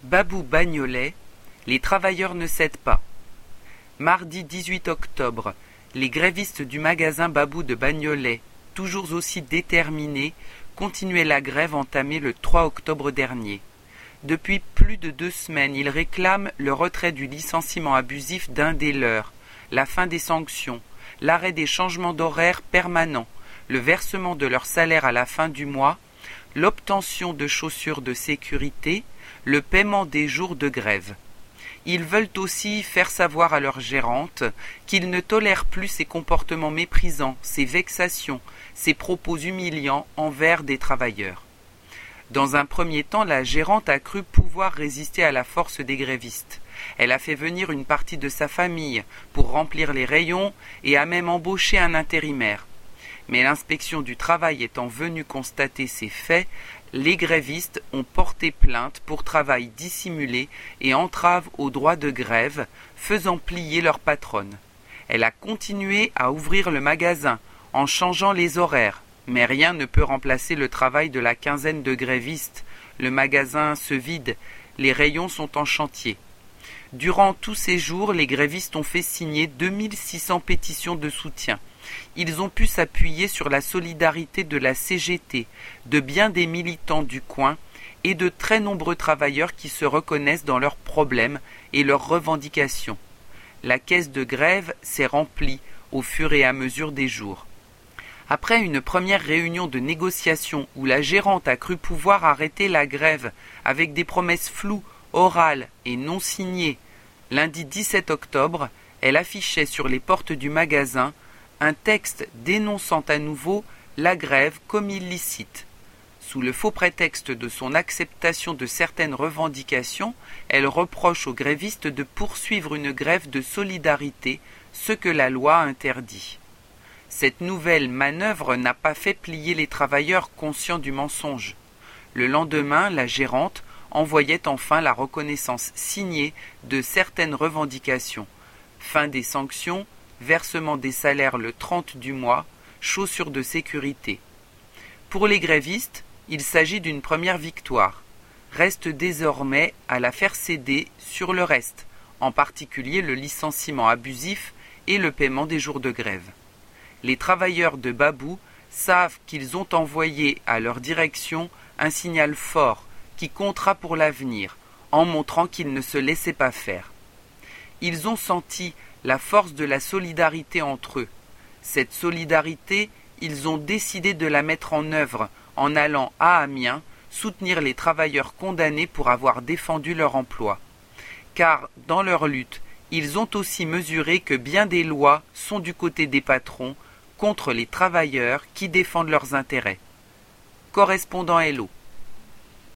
Babou Bagnolet, les travailleurs ne cèdent pas. Mardi 18 octobre, les grévistes du magasin Babou de Bagnolet, toujours aussi déterminés, continuaient la grève entamée le 3 octobre dernier. Depuis plus de 2 semaines, ils réclament le retrait du licenciement abusif d'un des leurs, la fin des sanctions, l'arrêt des changements d'horaire permanents, le versement de leur salaire à la fin du mois, l'obtention de chaussures de sécurité, le paiement des jours de grève. Ils veulent aussi faire savoir à leur gérante qu'ils ne tolèrent plus ces comportements méprisants, ces vexations, ces propos humiliants envers des travailleurs. Dans un premier temps, la gérante a cru pouvoir résister à la force des grévistes. Elle a fait venir une partie de sa famille pour remplir les rayons et a même embauché un intérimaire. Mais l'inspection du travail étant venue constater ces faits, les grévistes ont porté plainte pour travail dissimulé et entrave au droit de grève, faisant plier leur patronne. Elle a continué à ouvrir le magasin en changeant les horaires, mais rien ne peut remplacer le travail de la quinzaine de grévistes. Le magasin se vide, les rayons sont en chantier. Durant tous ces jours, les grévistes ont fait signer 2600 pétitions de soutien. Ils ont pu s'appuyer sur la solidarité de la CGT, de bien des militants du coin et de très nombreux travailleurs qui se reconnaissent dans leurs problèmes et leurs revendications. La caisse de grève s'est remplie au fur et à mesure des jours. Après une première réunion de négociation où la gérante a cru pouvoir arrêter la grève avec des promesses floues, orales et non signées, lundi 17 octobre, elle affichait sur les portes du magasin un texte dénonçant à nouveau la grève comme illicite. Sous le faux prétexte de son acceptation de certaines revendications, elle reproche aux grévistes de poursuivre une grève de solidarité, ce que la loi interdit. Cette nouvelle manœuvre n'a pas fait plier les travailleurs conscients du mensonge. Le lendemain, la gérante envoyait enfin la reconnaissance signée de certaines revendications. Fin des sanctions, versement des salaires le 30 du mois, chaussures de sécurité. Pour les grévistes, il s'agit d'une première victoire. Reste désormais à la faire céder sur le reste, en particulier le licenciement abusif et le paiement des jours de grève. Les travailleurs de Babou savent qu'ils ont envoyé à leur direction un signal fort qui comptera pour l'avenir, en montrant qu'ils ne se laissaient pas faire. Ils ont senti la force de la solidarité entre eux. Cette solidarité, ils ont décidé de la mettre en œuvre en allant à Amiens soutenir les travailleurs condamnés pour avoir défendu leur emploi. Car, dans leur lutte, ils ont aussi mesuré que bien des lois sont du côté des patrons contre les travailleurs qui défendent leurs intérêts. Correspondant Hello.